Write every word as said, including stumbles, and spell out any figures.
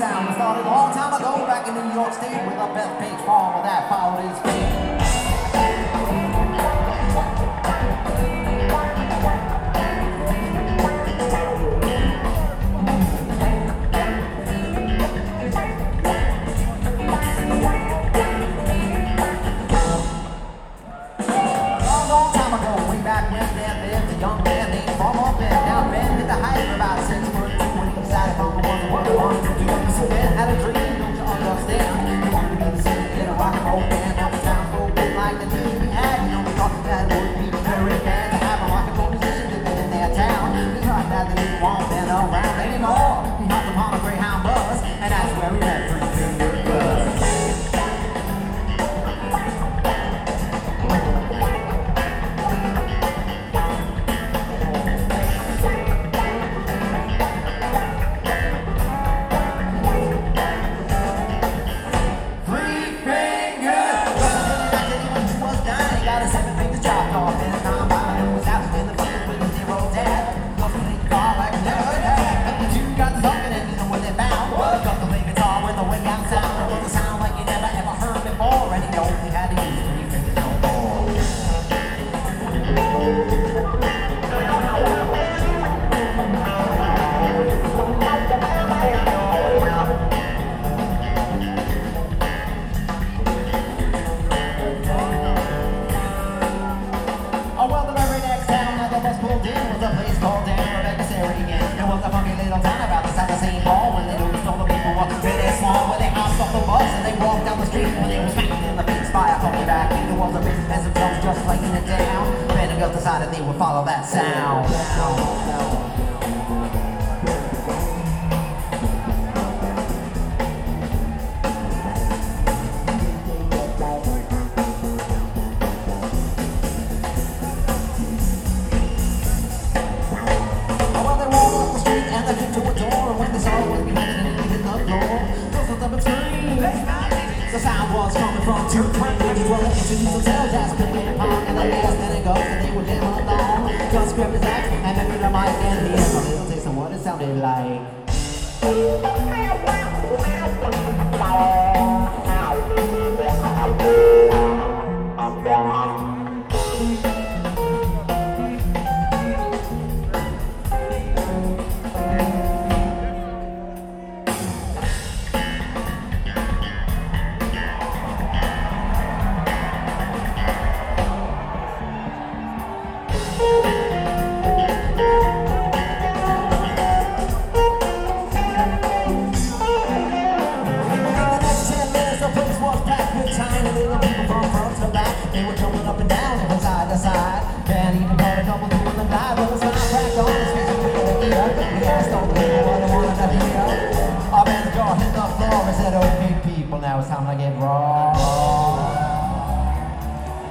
sound. It started a long time ago back in New York State with a Bethpage farmer that followed his fate. Decided they would follow that sound. Well, they walked up the street and they came to a door, and when they saw what was behind it, they hit the floor. Those looked up and screamed. The sound was coming from two twenty, well, they introduced themselves as Billy and Pong, and the last then it goes, and they were jam along. Just grabbed his axe and then with a mic and he had a little taste of what it sounded like. Now it's time to get raw.